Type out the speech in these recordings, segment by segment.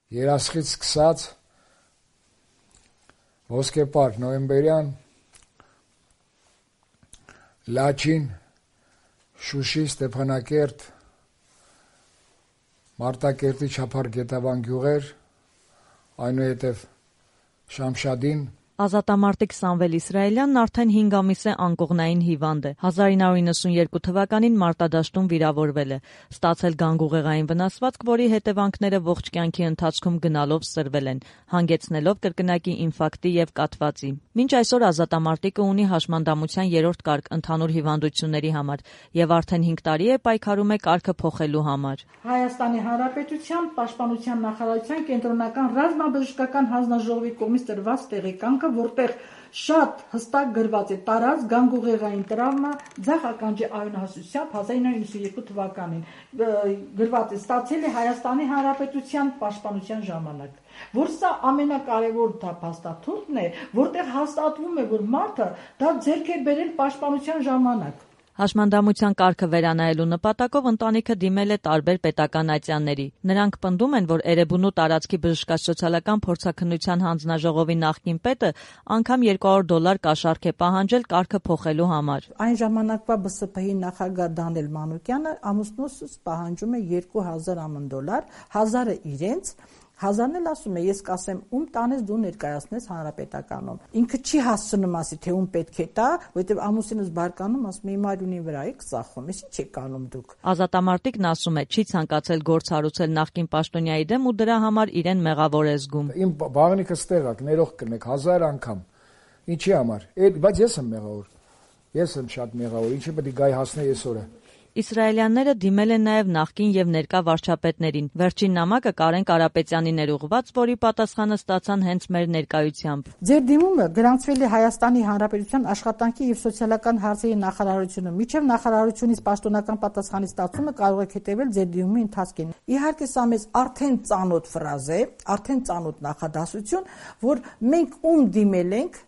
երասխից սկսած Ոսկեպարկ նոյեմբերյան, Լաչին, Շուշի, Ստեփանակերտ, Մարտակերտի Չափար Գետավան գյուղեր, այնուհետև Շամշադին, Ազատամարտիկ Սամվել Իսրայելյանն արդեն 5 ամիս է անկողնային հիվանդ է։ 1992 թվականին մարտադաշտում վիրավորվել է, ստացել գանգուղեղային վնասվածք, որի հետևանքները ողջ կյանքի ընթացքում գնալով սրվել են, հանգեցնելով կրկնակի ինֆարկտի եւ կաթվածի։ Մինչ այսօր ազատամարտիկը ունի հաշմանդամության 3-րդ կարգ ընդհանուր հիվանդությունների համար եւ արդեն 5 տարի է պայքարում է կարգը փոխելու համար։ Հայաստանի Հանրապետության Պաշտպանության նախարարության կենտրոնական ռազմաբժշկական հանձնաժողովի կողմից տրված տեղեկանքը, որտեղ շատ հստակ գրված է տարած գանգուղեղային տրավմա ձախ ականջի արյունահոսությամբ 1992 թվականին գրված է ստացել է Հայաստանի Հանրապետության Պաշտպանության ժամանակ, որ սա ամենակարևոր փաստաթուղթն է, որտեղ հաստատվում է, որ մարդը դա ձեռք է բերել պաշտպանության ժամանակ։ Հաշմանդամության կարգը վերանայելու նպատակով ընտանիքը դիմել է տարբեր պետական ատյանների։ Նրանք պնդում են, որ Էրեբունու տարածքի բժշկասոցիալական փորձաքննության հանձնաժողովի նախկին պետը անգամ $200 կաշառք է պահանջել կարգը փոխելու համար։ Այն ժամանակվա ԲՍՓ-ի նախագահ Դանիել Մանուկյանը ամուսնուս պահանջում է $2000 1000-ը իրենց, 1000-ն էլ ասում է, ես կասեմ, ում տանես դու ներկայացնես հանրապետականում։ Ինքը չի հասցնում ասի, թե ում պետք է տա, որովհետև ամուսինս բարկանում, ասում է, իմ արյունի վրա եք ծախում, ես ինչ եք անում դուք։ Ազատամարտիկն ասում է, չի ցանկացել գործ հարուցել նախկին պաշտոնյայի դեմ ու դրա համար իրեն մեղավոր է զգում։ Իմ բաղնիքը ստեղակ, ներող կնեք 1000 անգամ։ Ինչի համար։ Բայց ես եմ մեղավոր։ Ես եմ շատ մեղավոր, ինչի պետք է գայ հասնե այսօրը։ Իսրայելյանները դիմել են նաև նախկին եւ ներկա վարչապետներին։ Վերջին նամակը Կարեն Կարապետյանին էր ուղղված, որի պատասխանը ստացան հենց մեր ներկայությամբ։ Ձեր դիմումը գրանցվել է Հայաստանի Հանրապետության աշխատանքի եւ սոցիալական հարցերի նախարարությունում։ Միջև նախարարությունից պաշտոնական պատասխանի ստացումը կարող եք հետևել ձեր դիմումի ընթացքին։ Իհարկե սա մեզ արդեն ծանոթ ֆրազ է, արդեն ծանոթ նախադասություն, որ մենք ում դիմել ենք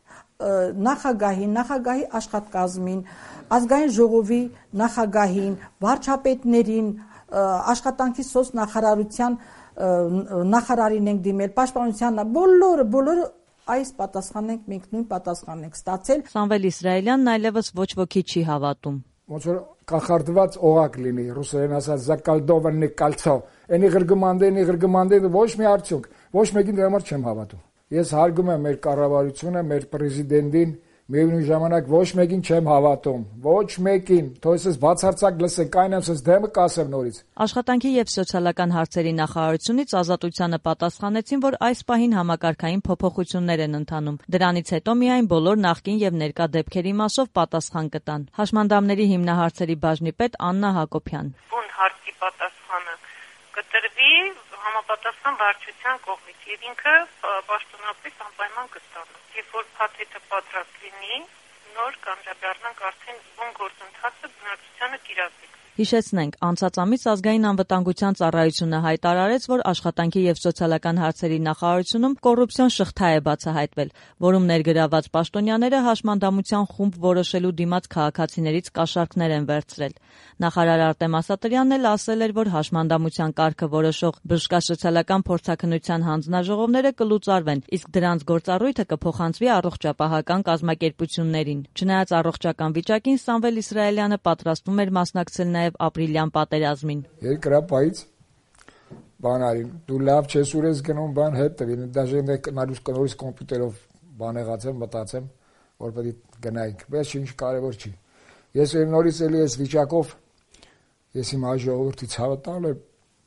նախագահի աշխատկազմին, ազգային ժողովի նախագահին, վարչապետներին, աշխատանքի սոցնախարարության նախարարին ենք դիմել, պաշտպանության բոլորը այս պատասխանն ենք մենք նույն պատասխանն ենք ստացել։ Սամվել Իսրայելյանն այլևս ոչ ոքի չի հավատում։ Ոնց որ կախարդված օղակ լինի, ռուսերեն ասած «Заколдованный кольцо», այնի գրգմանդե ոչ մի արդյունք, ոչ մեկին դրա համար չեմ հավատում։ Ես հարգում եմ մեր կառավարությունը, մեր պրեզիդենտին, միևնույն ժամանակ ոչ մեկին չեմ հավատում, ոչ մեկին, թող ես բացարձակ լսեք, այնպես ես դեմը կասեմ նորից։ Աշխատանքի եւ սոցիալական հարցերի նախարարությունից Ազատությանը պատասխանեցին, որ այս պահին համակարգային փոփոխություններ են ընթանում։ Դրանից հետո միայն բոլոր նախկին եւ ներկա դեպքերի մասով պատասխան կտան։ Հաշմանդամների հիմնահարցերի բաժնի պետ Աննա Հակոբյան։ Ուն հարցի պատասխանը կտրվի համապատասխան վարչության կողմից եւ ինքը պաշտոնապես անպայման կստանա։ Երբ որ փաթեթը պատրաստ լինի, նոր կանդրադառնանք արդեն ում գործընթացը բնակչությանը կիրառվի։ Հիշեցնենք, անցած ամիս ազգային անվտանգության ծառայությունը հայտարարեց, որ աշխատանքի եւ սոցիալական հարցերի նախարարությունում կոռուպցիոն շղթա է բացահայտվել, որում ներգրավված պաշտոնյաները հաշմանդամության խումբ որոշելու դիմաց քաղաքացիներից կաշառքներ են վերցրել։ Նախարար Արտեմ Ասատրյանն էլ ասել էր, որ հաշմանդամության կարգը որոշող բժշկասոցիալական փորձաքննության հանձնաժողովները կլուծարվեն, իսկ դրանց գործառույթը կփոխանցվի առողջապահական կազմակերպություններին։ Չնայած առողջական վիճակին, Սամվել Իսրայելյանը պատրաստվում էր մասնակցել նաև ապրիլյան պատերազմին։ Երկրապայից բան արին, դու լավ չես ուր ես գնում, բան հետ տվին, դաժե նորից կոմպյուտերով բան եղացեմ, մտածեմ, որ պետք է գնայինք, բայց ինչ կարևոր չի։ Ես նորից էլի այս վիճակով ես իմ ժողովրդի ցավը տալ եմ։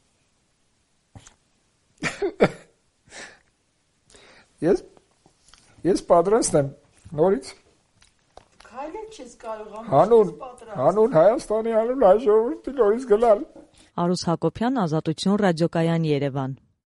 Ես պատրաստ եմ նորից Քայլել չես կարող հանուն Հայաստանի հանուն ժողովրդի նորից գնալ։ Արուս Հակոբյան, Ազատություն ռադիոկայան, Երևան։